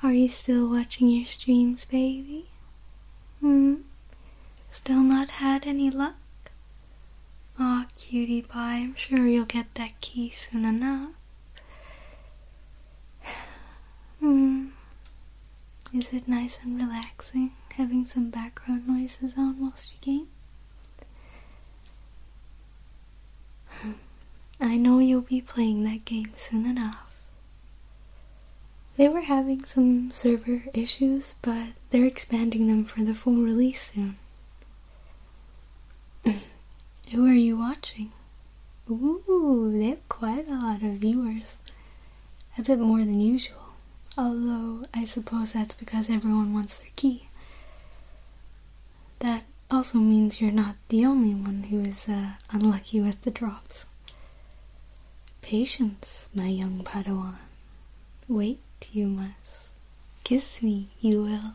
Are you still watching your streams, baby? Still not had any luck? Aw, cutie pie, I'm sure you'll get that key soon enough. Is it nice and relaxing, having some background noises on whilst you game? I know you'll be playing that game soon enough. They were having some server issues, but they're expanding them for the full release soon. Who are you watching? Ooh, they have quite a lot of viewers. A bit more than usual. Although, I suppose that's because everyone wants their key. That also means you're not the only one who is unlucky with the drops. Patience, my young Padawan. Wait, you must. Kiss me, you will.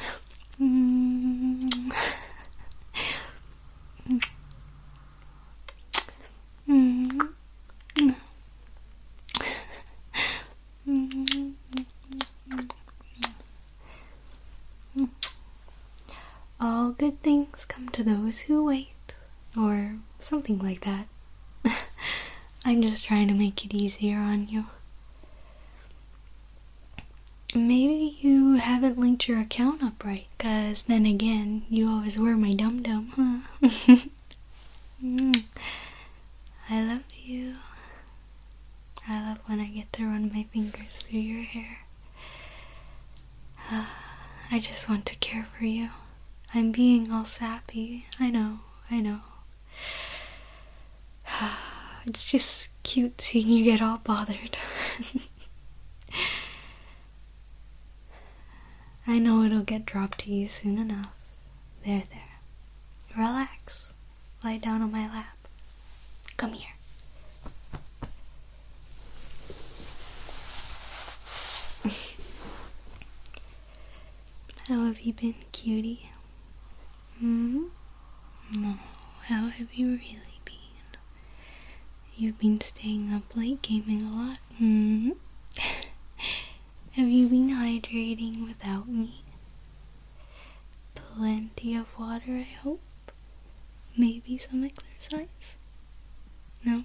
All good things come to those who wait, or something like that. I'm just trying to make it easier on you. Maybe you haven't linked your account up right, cause then again, you always were my dum-dum, huh? I love you. I love when I get to run my fingers through your hair. I just want to care for you. I'm being all sappy. I know. It's just cute seeing you get all bothered. I know it'll get dropped to you soon enough. There. Relax. Lie down on my lap. Come here. How have you been, cutie? No, how have you really been? You've been staying up late gaming a lot, Have you been hydrating without me? Plenty of water, I hope? Maybe some exercise? No?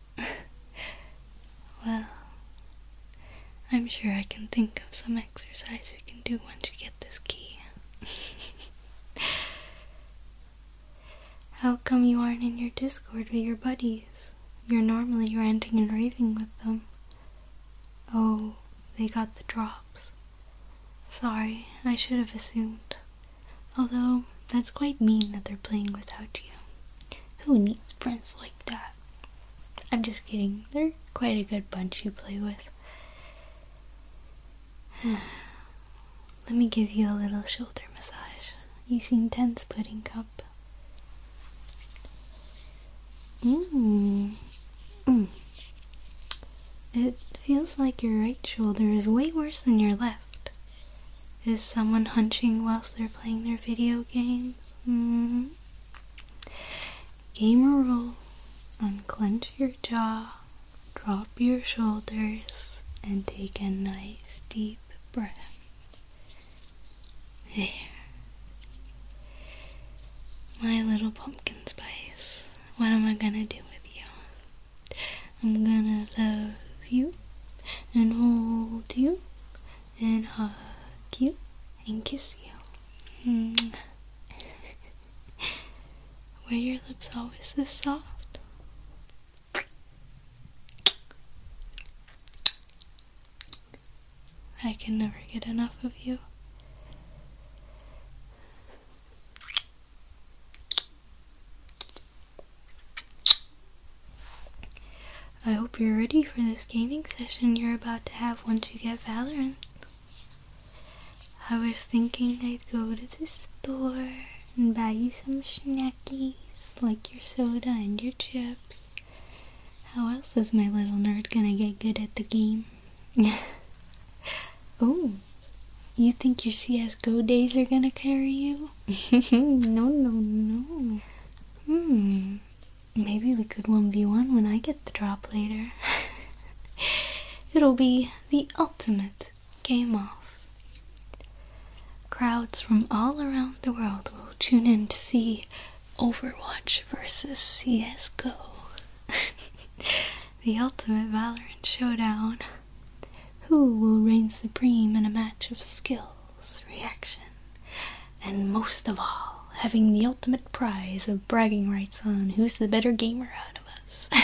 Well, I'm sure I can think of some exercise we can do once you get this key. How come you aren't in your Discord with your buddies? You're normally ranting and raving with them. Oh, they got the drops. Sorry, I should have assumed. Although, that's quite mean that they're playing without you. Who needs friends like that? I'm just kidding. They're quite a good bunch you play with. Let me give you a little shoulder massage. You seem tense, Pudding Cup. It feels like your right shoulder is way worse than your left. Is someone hunching whilst they're playing their video games? Gamer rule. Unclench your jaw, drop your shoulders, and take a nice deep breath. There. My little pumpkin spice. What am I gonna do with you? I'm gonna love you, and hold you, and hug you, and kiss you. Were your lips always this soft? I can never get enough of you. I hope you're ready for this gaming session you're about to have once you get Valorant. I was thinking I'd go to the store and buy you some snackies, like your soda and your chips. How else is my little nerd gonna get good at the game? Oh, you think your CSGO days are gonna carry you? No. Maybe we could 1v1 when I get the drop later. It'll be the ultimate game off. crowds from all around the world will tune in to see Overwatch versus CSGO. The ultimate Valorant showdown. Who will reign supreme in a match of skills, reaction, and most of all, having the ultimate prize of bragging rights on who's the better gamer out of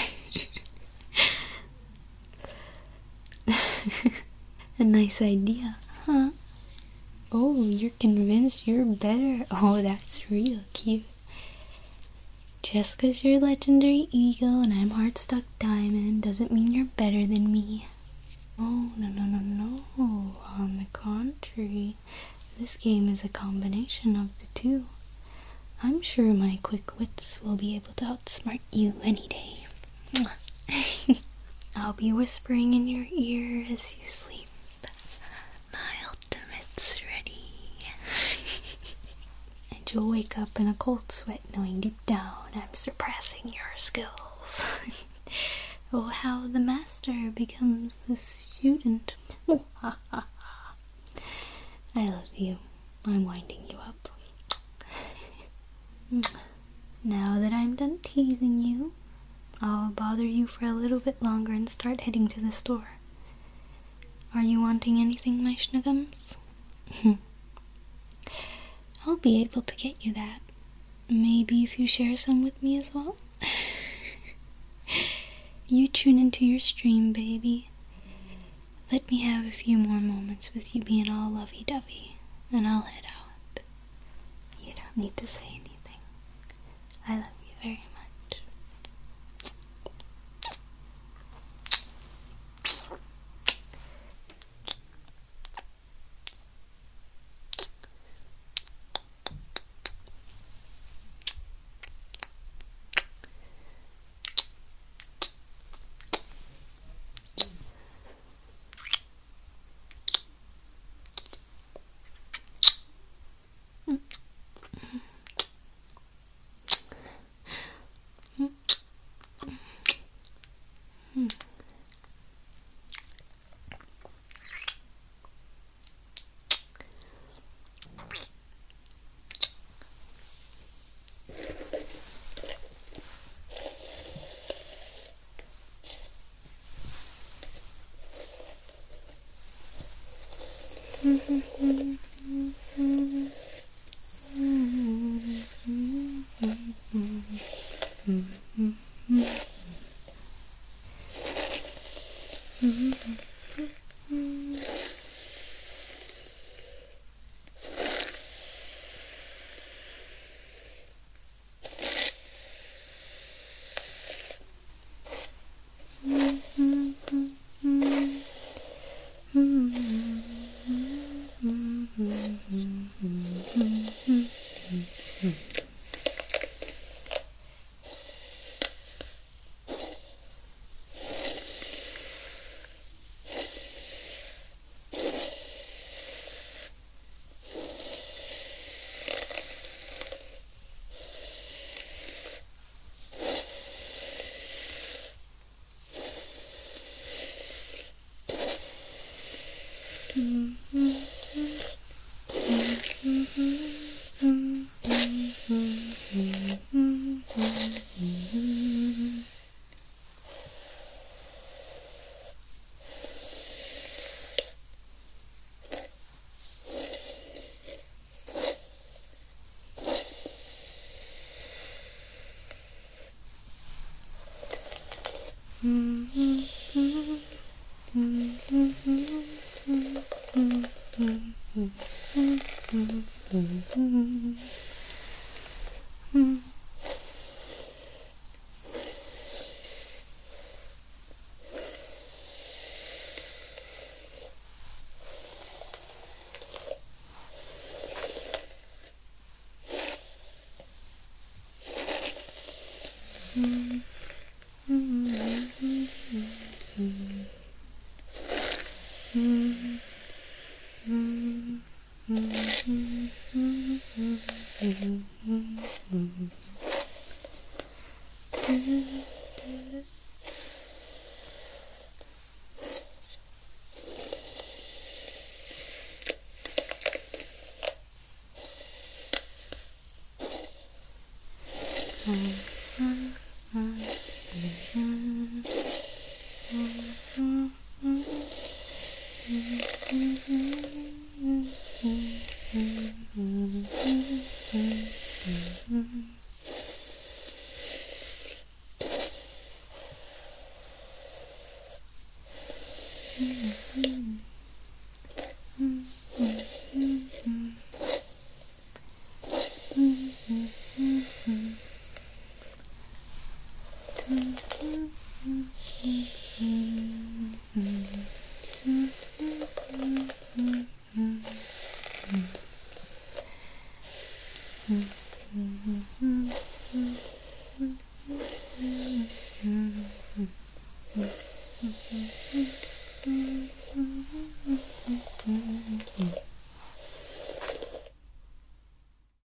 us. A nice idea, huh? Oh, you're convinced you're better? Oh, that's real cute. Just 'cause you're Legendary Eagle and I'm Heartstuck Diamond doesn't mean you're better than me. Oh, no. On the contrary, this game is a combination of the two. I'm sure my quick wits will be able to outsmart you any day. I'll be whispering in your ear as you sleep. My ultimate's ready. And you'll wake up in a cold sweat knowing deep down I'm surpassing your skills. Oh, how the master becomes the student. Oh, ha, ha, ha. I love you. I'm winding you up. Now that I'm done teasing you, I'll bother you for a little bit longer and start heading to the store. Are you wanting anything, my schnuggums? I'll be able to get you that. Maybe if you share some with me as well? You tune into your stream, baby. Let me have a few more moments with you being all lovey-dovey, and I'll head out. You don't need to say anything. I love you very much.